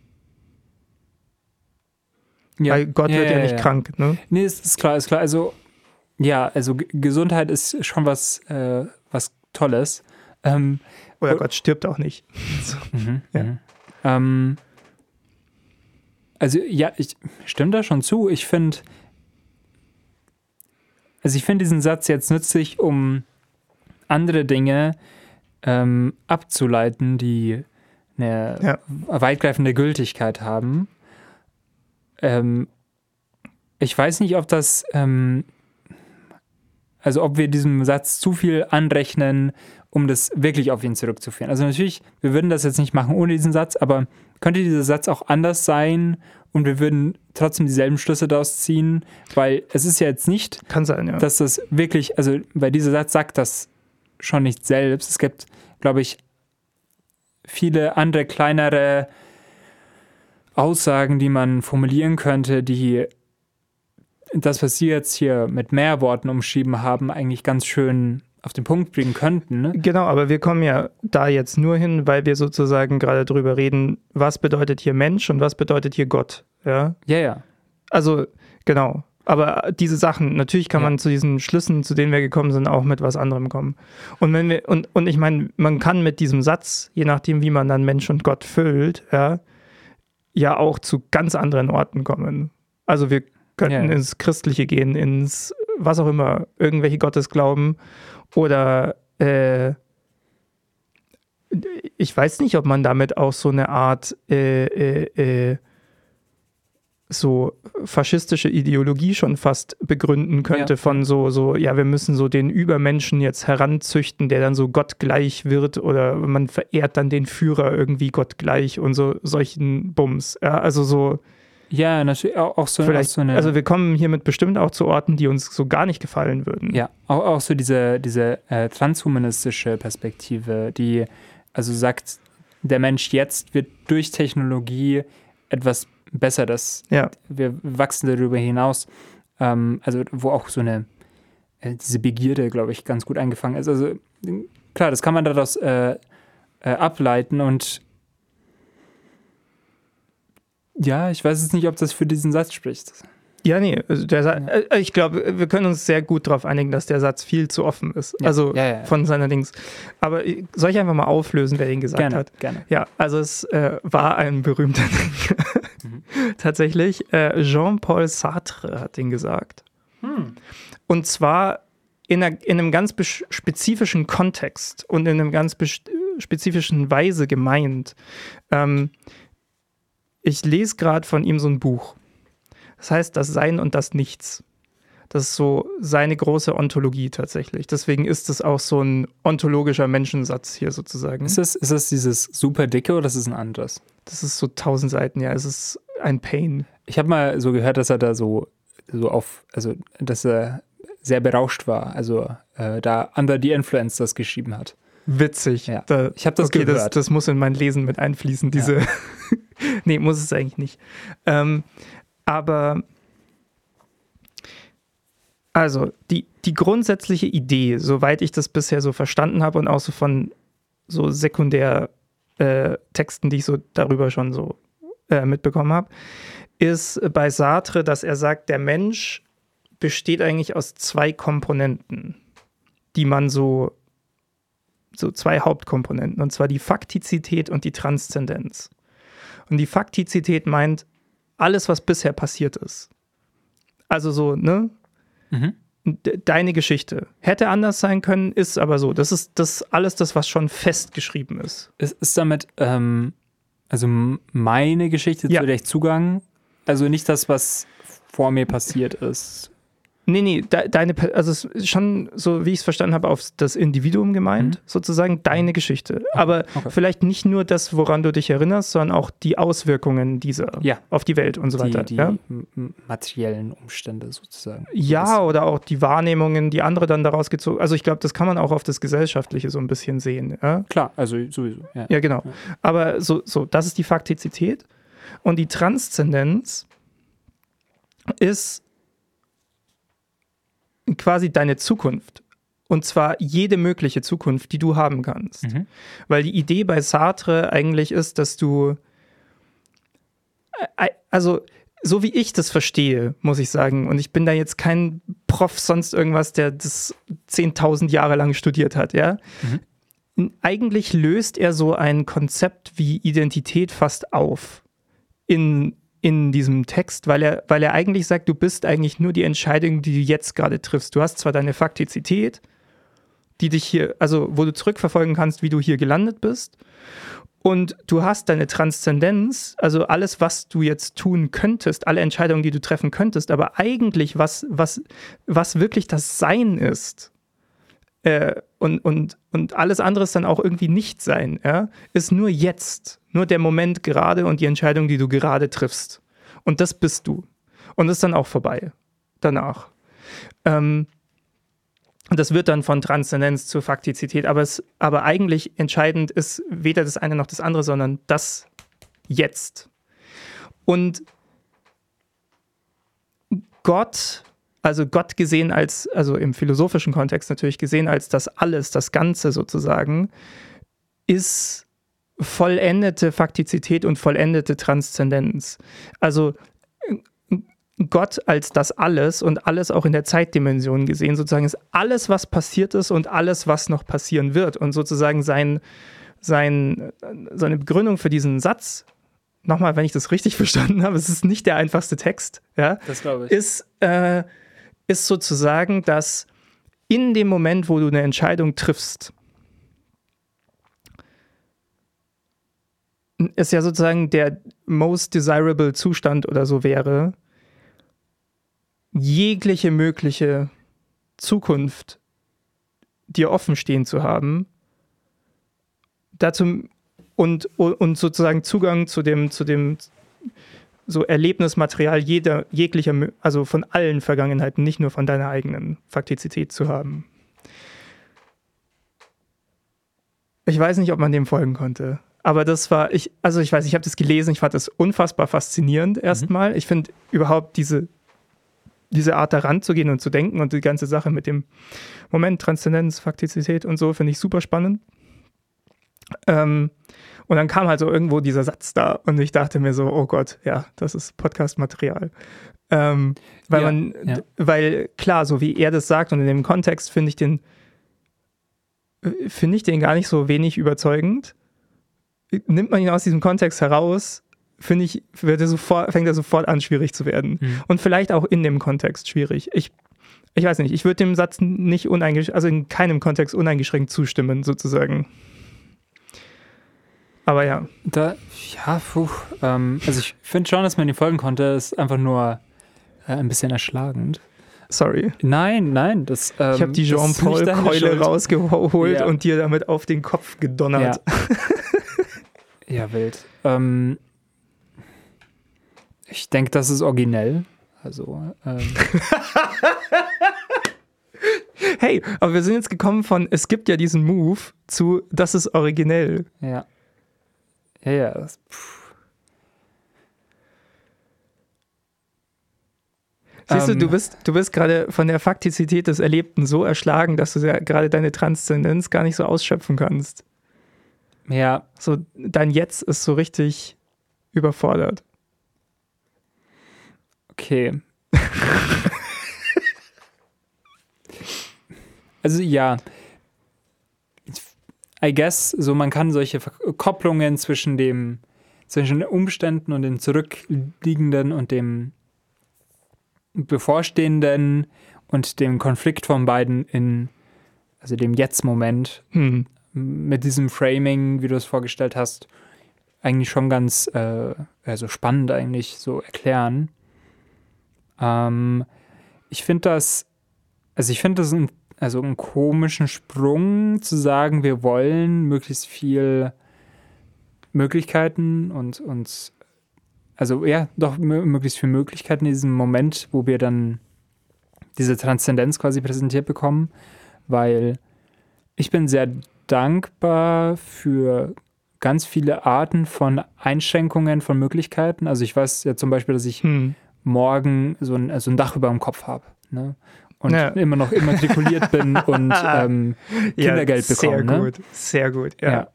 Speaker 1: Ja.
Speaker 3: Weil Gott wird ja nicht krank, ne?
Speaker 1: Nee, ist klar. Also, ja, also Gesundheit ist schon was Tolles.
Speaker 3: Oder Gott stirbt auch nicht. So.
Speaker 1: Ja. Also, ja, ich stimme da schon zu. Ich finde diesen Satz jetzt nützlich, um andere Dinge abzuleiten, die eine weitgreifende Gültigkeit haben. Ich weiß nicht, ob das, also ob wir diesem Satz zu viel anrechnen, um das wirklich auf ihn zurückzuführen. Also natürlich, wir würden das jetzt nicht machen ohne diesen Satz, aber könnte dieser Satz auch anders sein und wir würden trotzdem dieselben Schlüsse daraus ziehen, weil es ist ja jetzt nicht,
Speaker 3: kann sein, ja,
Speaker 1: dass das wirklich, also weil dieser Satz sagt das schon nicht selbst. Es gibt, glaube ich, viele andere kleinere Aussagen, die man formulieren könnte, die das, was Sie jetzt hier mit mehr Worten umschrieben haben, eigentlich ganz schön auf den Punkt bringen könnten. Ne?
Speaker 3: Genau, aber wir kommen ja da jetzt nur hin, weil wir sozusagen gerade drüber reden, was bedeutet hier Mensch und was bedeutet hier Gott. Ja,
Speaker 1: ja.
Speaker 3: Also, genau. Aber diese Sachen, natürlich kann man zu diesen Schlüssen, zu denen wir gekommen sind, auch mit was anderem kommen. Und wenn wir, und ich meine, man kann mit diesem Satz, je nachdem, wie man dann Mensch und Gott füllt, ja auch zu ganz anderen Orten kommen. Also wir könnten ins Christliche gehen, ins was auch immer, irgendwelche Gottesglauben oder ich weiß nicht, ob man damit auch so eine Art so faschistische Ideologie schon fast begründen könnte von so, ja, wir müssen so den Übermenschen jetzt heranzüchten, der dann so gottgleich wird oder man verehrt dann den Führer irgendwie gottgleich und so solchen Bums. Ja, also so.
Speaker 1: Ja, natürlich auch so,
Speaker 3: vielleicht,
Speaker 1: auch so eine.
Speaker 3: Also wir kommen hiermit bestimmt auch zu Orten, die uns so gar nicht gefallen würden.
Speaker 1: Ja, auch so diese transhumanistische Perspektive, die also sagt, der Mensch jetzt wird durch Technologie etwas besser, wir wachsen darüber hinaus. Also wo auch so diese Begierde, glaube ich, ganz gut eingefangen ist. Also klar, das kann man daraus ableiten und ja, ich weiß jetzt nicht, ob das für diesen Satz spricht.
Speaker 3: Ja, nee, also ich glaube, wir können uns sehr gut darauf einigen, dass der Satz viel zu offen ist.
Speaker 1: Ja,
Speaker 3: also
Speaker 1: ja.
Speaker 3: von seiner Dings. Aber soll ich einfach mal auflösen, wer den gesagt hat?
Speaker 1: Gerne.
Speaker 3: Ja, also es war ein berühmter Denker. Tatsächlich. Jean-Paul Sartre hat den gesagt. Und zwar in einem ganz spezifischen Kontext und in einem ganz spezifischen Weise gemeint. Ich lese gerade von ihm so ein Buch. Das heißt, das Sein und das Nichts. Das ist so seine große Ontologie tatsächlich. Deswegen ist es auch so ein ontologischer Menschensatz hier sozusagen.
Speaker 1: Ist das dieses super dicke oder ist es ein anderes?
Speaker 3: Das ist so 1000 Seiten, ja. Es ist ein Pain.
Speaker 1: Ich habe mal so gehört, dass er da dass er sehr berauscht war. Also da Under the Influence das geschrieben hat.
Speaker 3: Witzig.
Speaker 1: Ja. Ich habe das gehört.
Speaker 3: Das muss in mein Lesen mit einfließen, diese... Ja. Nee, muss es eigentlich nicht. Aber also die grundsätzliche Idee, soweit ich das bisher so verstanden habe und auch so von so Sekundärtexten, die ich so darüber schon so mitbekommen habe, ist bei Sartre, dass er sagt, der Mensch besteht eigentlich aus 2 Komponenten, die man so 2 Hauptkomponenten, und zwar die Faktizität und die Transzendenz. Und die Faktizität meint alles, was bisher passiert ist. Also so, ne? Deine Geschichte. Hätte anders sein können, ist aber so. Das ist alles das, was schon festgeschrieben ist.
Speaker 1: Ist damit, also meine Geschichte, zu der ich Zugang, also nicht das, was vor mir passiert ist.
Speaker 3: Nee, also es ist schon, so wie ich es verstanden habe, auf das Individuum gemeint, sozusagen deine Geschichte. Aber vielleicht nicht nur das, woran du dich erinnerst, sondern auch die Auswirkungen dieser auf die Welt und so weiter.
Speaker 1: Die materiellen Umstände sozusagen.
Speaker 3: Ja, oder auch die Wahrnehmungen, die andere dann daraus gezogen. Also ich glaube, das kann man auch auf das Gesellschaftliche so ein bisschen sehen. Ja?
Speaker 1: Klar, also sowieso.
Speaker 3: Ja, genau. Ja. Aber so, das ist die Faktizität. Und die Transzendenz ist quasi deine Zukunft. Und zwar jede mögliche Zukunft, die du haben kannst. Weil die Idee bei Sartre eigentlich ist, dass du, also so wie ich das verstehe, muss ich sagen, und ich bin da jetzt kein Prof sonst irgendwas, der das 10.000 Jahre lang studiert hat, ja. Eigentlich löst er so ein Konzept wie Identität fast auf in diesem Text, weil er eigentlich sagt, du bist eigentlich nur die Entscheidung, die du jetzt gerade triffst. Du hast zwar deine Faktizität, die dich hier, also wo du zurückverfolgen kannst, wie du hier gelandet bist, und du hast deine Transzendenz, also alles, was du jetzt tun könntest, alle Entscheidungen, die du treffen könntest, aber eigentlich, was wirklich das Sein ist, und alles andere ist dann auch irgendwie nicht sein, ja, ist nur jetzt, nur der Moment gerade und die Entscheidung, die du gerade triffst. Und das bist du. Und das ist dann auch vorbei danach. Das wird dann von Transzendenz zur Faktizität, aber eigentlich entscheidend ist weder das eine noch das andere, sondern das Jetzt. Und Gott, also Gott gesehen als, also im philosophischen Kontext natürlich gesehen als das Alles, das Ganze sozusagen, ist vollendete Faktizität und vollendete Transzendenz. Also Gott als das Alles und alles auch in der Zeitdimension gesehen, sozusagen ist alles, was passiert ist und alles, was noch passieren wird. Und sozusagen seine Begründung für diesen Satz, nochmal, wenn ich das richtig verstanden habe, es ist nicht der einfachste Text, ja,
Speaker 1: das glaube ich.
Speaker 3: Ist sozusagen, dass in dem Moment, wo du eine Entscheidung triffst, es ja sozusagen der most desirable Zustand oder so wäre, jegliche mögliche Zukunft dir offen stehen zu haben, dazu und sozusagen Zugang zu dem so Erlebnismaterial jeglicher, also von allen Vergangenheiten, nicht nur von deiner eigenen Faktizität zu haben. Ich weiß nicht, ob man dem folgen konnte. Aber das war, ich habe das gelesen, ich fand das unfassbar faszinierend erstmal. Ich finde überhaupt diese Art da ranzugehen und zu denken und die ganze Sache mit dem Moment, Transzendenz, Faktizität und so, finde ich super spannend. Und dann kam halt so irgendwo dieser Satz da und ich dachte mir so, oh Gott, ja, das ist Podcast-Material. Weil klar, so wie er das sagt und in dem Kontext finde ich den gar nicht so wenig überzeugend. Nimmt man ihn aus diesem Kontext heraus, finde ich, fängt er sofort an, schwierig zu werden. Und vielleicht auch in dem Kontext schwierig. Ich weiß nicht, ich würde dem Satz nicht in keinem Kontext uneingeschränkt zustimmen, sozusagen. Aber ja.
Speaker 1: Also ich finde schon, dass man ihn folgen konnte. Das ist einfach nur ein bisschen erschlagend.
Speaker 3: Sorry.
Speaker 1: Nein. Ich
Speaker 3: habe die Jean-Paul-Keule rausgeholt und dir damit auf den Kopf gedonnert.
Speaker 1: Ja, wild. Ich denke, das ist originell. Also,
Speaker 3: Hey, aber wir sind jetzt gekommen von, es gibt ja diesen Move zu, das ist originell.
Speaker 1: Ja.
Speaker 3: Siehst du, du bist gerade von der Faktizität des Erlebten so erschlagen, dass du ja gerade deine Transzendenz gar nicht so ausschöpfen kannst.
Speaker 1: Ja.
Speaker 3: So, dein Jetzt ist so richtig überfordert.
Speaker 1: Okay. Also ja, I guess, so man kann solche Kopplungen zwischen den Umständen und dem Zurückliegenden und dem Bevorstehenden und dem Konflikt von beiden also dem Jetzt-Moment mit diesem Framing, wie du es vorgestellt hast, eigentlich schon ganz so spannend eigentlich so erklären. Ich finde das einen komischen Sprung zu sagen, wir wollen möglichst viel Möglichkeiten und möglichst viel Möglichkeiten in diesem Moment, wo wir dann diese Transzendenz quasi präsentiert bekommen, weil ich bin sehr dankbar für ganz viele Arten von Einschränkungen von Möglichkeiten. Also ich weiß ja zum Beispiel, dass ich morgen so ein Dach über dem Kopf habe, ne? Und immer noch immatrikuliert bin und Kindergeld bekomme.
Speaker 3: Sehr gut, ja.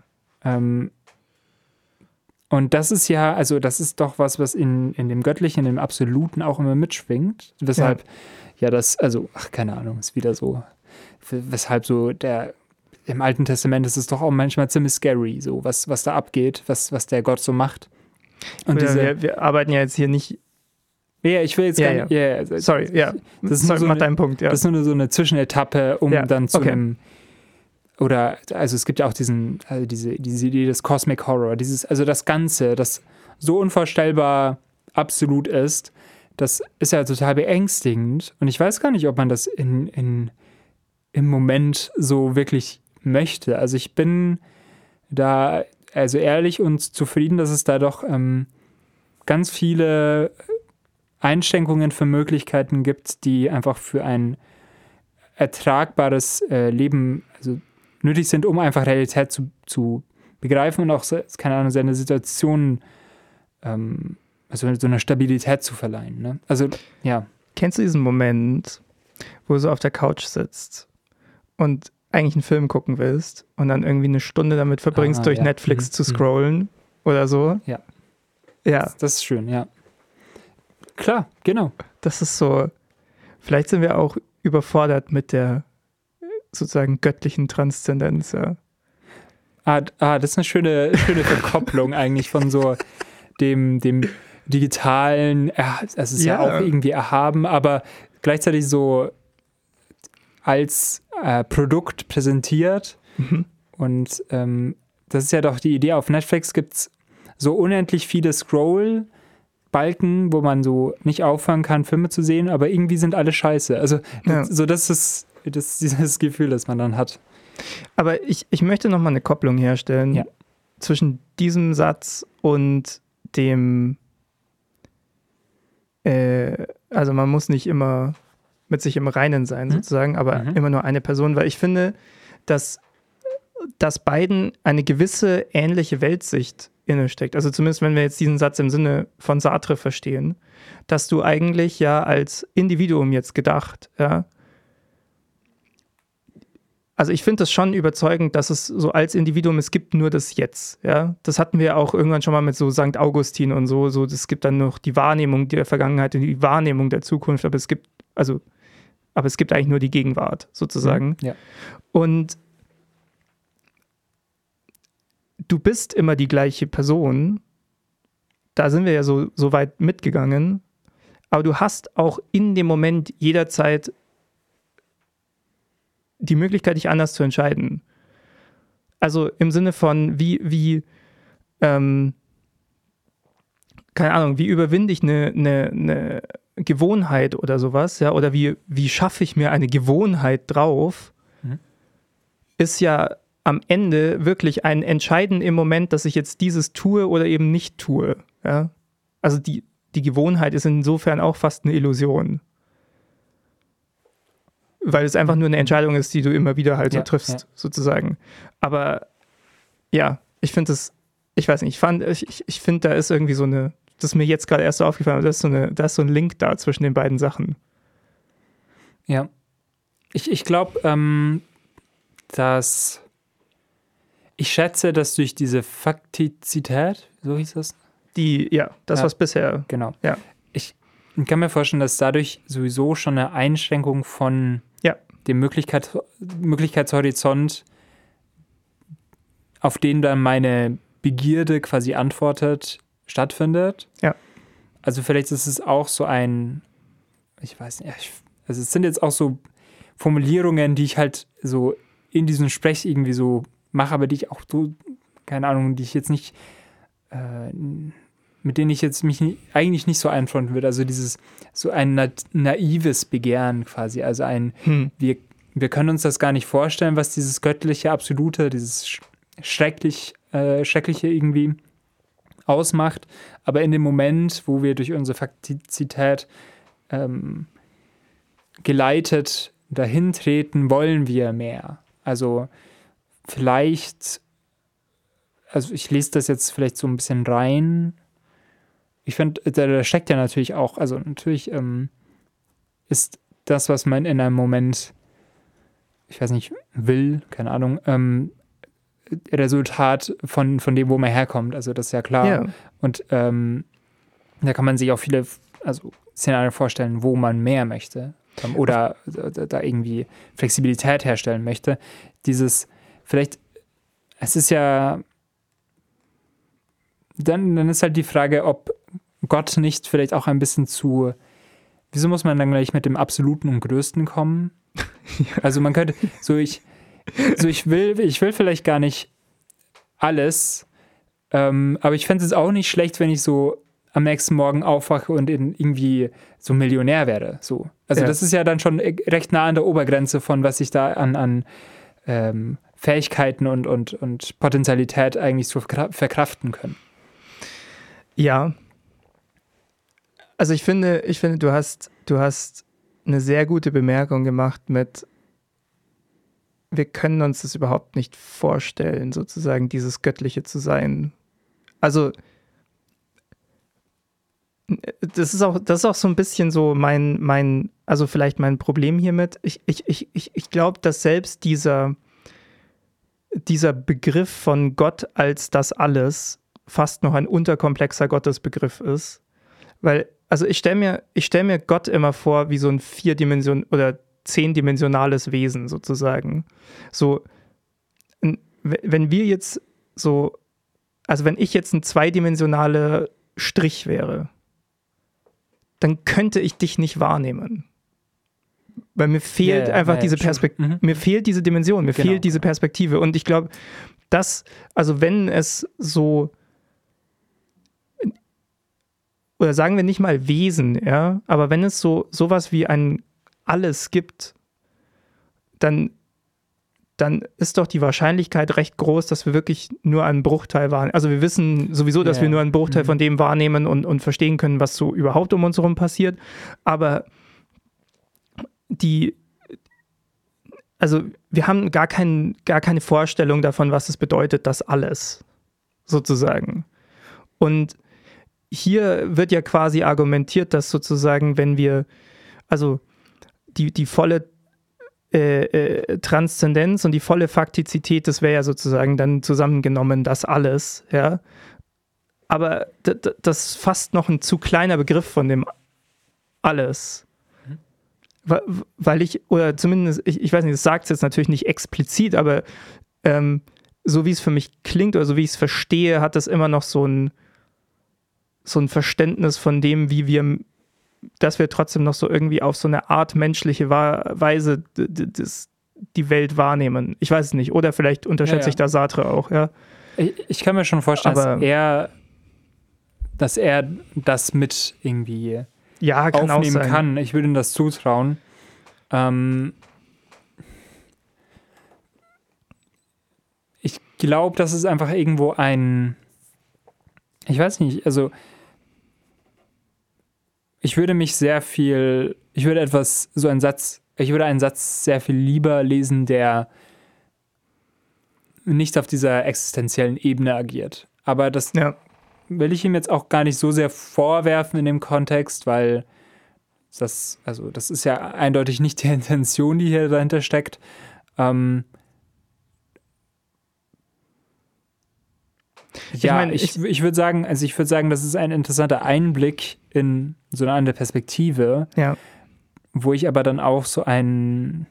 Speaker 1: Und das ist das ist doch was in dem Göttlichen, in dem Absoluten auch immer mitschwingt. Weshalb, keine Ahnung, ist wieder so, weshalb so im Alten Testament ist es doch auch manchmal ziemlich scary, so was da abgeht, was der Gott so macht. Und
Speaker 3: wir arbeiten ja jetzt hier nicht.
Speaker 1: Ja, ich will jetzt gar nicht.
Speaker 3: Sorry, ja.
Speaker 1: Mach deinen Punkt, ja. Das ist nur so eine Zwischenetappe, um dann zu einem. Oder, also es gibt ja auch diese Idee des Cosmic Horror, das Ganze, das so unvorstellbar absolut ist, das ist ja total beängstigend. Und ich weiß gar nicht, ob man das im Moment so wirklich möchte. Also ich bin da ehrlich und zufrieden, dass es da doch ganz viele Einschränkungen für Möglichkeiten gibt, die einfach für ein ertragbares Leben nötig sind, um einfach Realität zu begreifen und auch, keine Ahnung, seine Situation so eine Stabilität zu verleihen. Ne? Also, ja.
Speaker 3: Kennst du diesen Moment, wo du so auf der Couch sitzt und eigentlich einen Film gucken willst und dann irgendwie eine Stunde damit verbringst, durch Netflix zu scrollen oder so?
Speaker 1: Ja.
Speaker 3: Ja.
Speaker 1: Das ist schön, ja. Klar, genau.
Speaker 3: Das ist so, vielleicht sind wir auch überfordert mit der sozusagen göttlichen Transzendenz. Ja.
Speaker 1: Das ist eine schöne Verkopplung eigentlich von so dem digitalen, es ist ja auch irgendwie erhaben, aber gleichzeitig so als Produkt präsentiert. Und das ist ja doch die Idee, auf Netflix gibt es so unendlich viele Scroll-Balken, wo man so nicht aufhören kann, Filme zu sehen, aber irgendwie sind alle scheiße. Also so das ist dieses Gefühl, das man dann hat.
Speaker 3: Aber ich möchte nochmal eine Kopplung herstellen zwischen diesem Satz und dem also man muss nicht immer mit sich im Reinen sein, sozusagen, aber immer nur eine Person, weil ich finde, dass beiden eine gewisse ähnliche Weltsicht innesteckt. Also zumindest, wenn wir jetzt diesen Satz im Sinne von Sartre verstehen, dass du eigentlich ja als Individuum jetzt gedacht, also ich finde das schon überzeugend, dass es so als Individuum, es gibt nur das Jetzt. Ja? Das hatten wir auch irgendwann schon mal mit so St. Augustin und so. Es gibt dann noch die Wahrnehmung der Vergangenheit und die Wahrnehmung der Zukunft, aber es gibt eigentlich nur die Gegenwart sozusagen.
Speaker 1: Ja.
Speaker 3: Und du bist immer die gleiche Person. Da sind wir ja so weit mitgegangen. Aber du hast auch in dem Moment jederzeit die Möglichkeit, dich anders zu entscheiden. Also im Sinne von, keine Ahnung, wie überwinde ich eine Gewohnheit oder sowas, ja, oder wie schaffe ich mir eine Gewohnheit drauf, ist ja am Ende wirklich ein Entscheiden im Moment, dass ich jetzt dieses tue oder eben nicht tue. Ja? Also die Gewohnheit ist insofern auch fast eine Illusion. Weil es einfach nur eine Entscheidung ist, die du immer wieder halt so triffst, sozusagen. Aber ja, ich finde das, ich weiß nicht, ich finde, da ist irgendwie so eine, das ist mir jetzt gerade erst so aufgefallen, da ist so ein Link da zwischen den beiden Sachen.
Speaker 1: Ja. Ich glaube, dass ich schätze, dass durch diese Faktizität, so hieß das?
Speaker 3: Was bisher.
Speaker 1: Genau.
Speaker 3: Ja.
Speaker 1: Ich kann mir vorstellen, dass dadurch sowieso schon eine Einschränkung von dem Möglichkeitshorizont, auf den dann meine Begierde quasi antwortet, stattfindet.
Speaker 3: Ja.
Speaker 1: Also vielleicht ist es auch so ein, ich weiß nicht, also es sind jetzt auch so Formulierungen, die ich halt so in diesem Sprech irgendwie so mache, aber die ich auch so, keine Ahnung, die ich jetzt nicht, mit denen ich jetzt mich eigentlich nicht so einfronten würde. Also dieses, so ein naives Begehren quasi, also wir können uns das gar nicht vorstellen, was dieses göttliche Absolute, dieses Schreckliche irgendwie ausmacht, aber in dem Moment, wo wir durch unsere Faktizität geleitet dahin treten, wollen wir mehr. Also vielleicht, also ich lese das jetzt vielleicht so ein bisschen rein. Ich finde, da steckt ja natürlich auch, also natürlich ist das, was man in einem Moment, ich weiß nicht, will, keine Ahnung, Resultat von dem, wo man herkommt. Also das ist ja klar.
Speaker 3: Ja.
Speaker 1: Und da kann man sich auch viele Szenarien vorstellen, wo man mehr möchte oder da irgendwie Flexibilität herstellen möchte. Dieses, vielleicht, es ist ja, dann ist halt die Frage, ob Gott nicht vielleicht auch ein bisschen zu, wieso muss man dann gleich mit dem Absoluten und Größten kommen? Ja. Also man könnte, ich will vielleicht gar nicht alles, aber ich fände es auch nicht schlecht, wenn ich so am nächsten Morgen aufwache und irgendwie so Millionär werde. So. Also das ist ja dann schon recht nah an der Obergrenze von, was ich da an Fähigkeiten und Potenzialität eigentlich so verkraften können.
Speaker 3: Ja. Also ich finde, du hast eine sehr gute Bemerkung gemacht mit, wir können uns das überhaupt nicht vorstellen, sozusagen dieses Göttliche zu sein. Also das ist auch so ein bisschen so also vielleicht mein Problem hiermit. Ich glaube, dass selbst dieser Begriff von Gott als das Alles fast noch ein unterkomplexer Gottesbegriff ist. Weil, also ich stell mir Gott immer vor wie so ein 4-dimension- oder 10-dimensionales Wesen sozusagen. So, wenn wir jetzt so, also wenn ich jetzt ein 2-dimensionaler Strich wäre, dann könnte ich dich nicht wahrnehmen. Weil mir fehlt einfach diese Perspektive, mir fehlt diese Dimension, mir fehlt diese Perspektive. Und ich glaube, also wenn es so, oder sagen wir nicht mal Wesen, ja, aber wenn es sowas wie ein Alles gibt, dann ist doch die Wahrscheinlichkeit recht groß, dass wir wirklich nur einen Bruchteil wahrnehmen. Also wir wissen sowieso, dass wir nur einen Bruchteil von dem wahrnehmen und verstehen können, was so überhaupt um uns herum passiert. Aber also wir haben gar keine Vorstellung davon, was es bedeutet, das alles sozusagen. Und hier wird ja quasi argumentiert, dass sozusagen, wenn wir, also die volle Transzendenz und die volle Faktizität, das wäre ja sozusagen dann zusammengenommen das alles, ja. Aber das ist fast noch ein zu kleiner Begriff von dem alles. Weil oder zumindest, ich weiß nicht, das sagt es jetzt natürlich nicht explizit, aber so wie es für mich klingt oder so wie ich es verstehe, hat das immer noch so ein Verständnis von dem, dass wir trotzdem noch so irgendwie auf so eine Art menschliche Weise die Welt wahrnehmen. Ich weiß es nicht. Oder vielleicht unterschätze ich da Sartre auch, ja.
Speaker 1: Ich kann mir schon vorstellen,
Speaker 3: aber
Speaker 1: dass er das mit irgendwie
Speaker 3: kann
Speaker 1: aufnehmen kann. Ich würde ihm das zutrauen. Ich glaube, das ist einfach irgendwo ich weiß nicht, also ich würde einen Satz sehr viel lieber lesen, der nicht auf dieser existenziellen Ebene agiert. Aber das will ich ihm jetzt auch gar nicht so sehr vorwerfen in dem Kontext, weil das ist ja eindeutig nicht die Intention, die hier dahinter steckt. Ich würde sagen, das ist ein interessanter Einblick in so eine andere Perspektive, wo ich aber dann auch so einen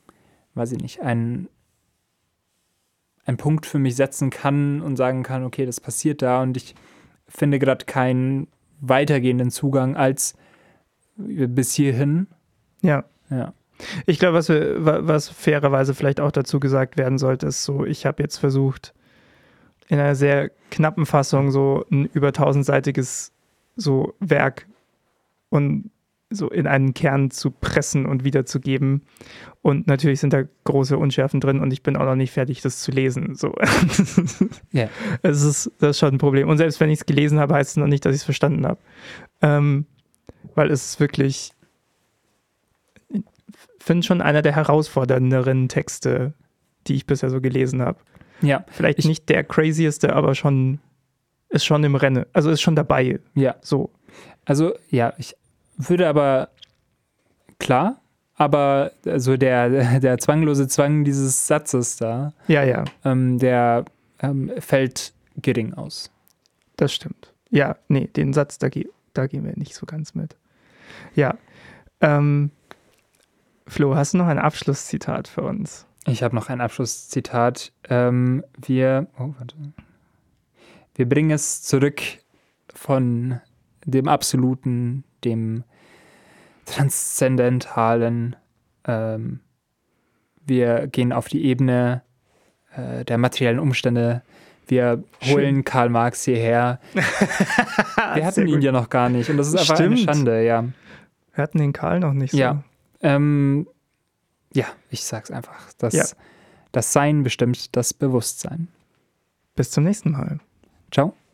Speaker 1: Punkt für mich setzen kann und sagen kann, okay, das passiert da und ich finde gerade keinen weitergehenden Zugang als bis hierhin.
Speaker 3: Ja. Ich glaube, was fairerweise vielleicht auch dazu gesagt werden sollte, ist so, ich habe jetzt versucht, in einer sehr knappen Fassung so ein über 1000-seitiges so Werk und so in einen Kern zu pressen und wiederzugeben. Und natürlich sind da große Unschärfen drin und ich bin auch noch nicht fertig, das zu lesen. So.
Speaker 1: Yeah.
Speaker 3: Das ist schon ein Problem. Und selbst wenn ich es gelesen habe, heißt es noch nicht, dass ich es verstanden habe. Weil es ist wirklich, ich finde schon einer der herausfordernderen Texte, die ich bisher so gelesen habe.
Speaker 1: Ja.
Speaker 3: Vielleicht nicht der crazieste, aber ist schon im Rennen. Also ist schon dabei.
Speaker 1: Ja.
Speaker 3: So.
Speaker 1: Also, ja, ich würde aber, klar, aber also der zwanglose Zwang dieses Satzes da, der fällt gering aus.
Speaker 3: Das stimmt. Ja, nee, den Satz, da gehen wir nicht so ganz mit. Ja. Flo, hast du noch ein Abschlusszitat für uns?
Speaker 1: Ich habe noch ein Abschlusszitat. Wir bringen es zurück von dem Absoluten, dem Transzendentalen. Wir gehen auf die Ebene der materiellen Umstände. Wir holen Karl Marx hierher. Wir hatten ihn ja noch gar nicht. Und das ist einfach eine Schande, ja.
Speaker 3: Wir hatten den Karl noch nicht so.
Speaker 1: Ja, ich sag's einfach. Das Sein bestimmt das Bewusstsein.
Speaker 3: Bis zum nächsten Mal.
Speaker 1: Ciao.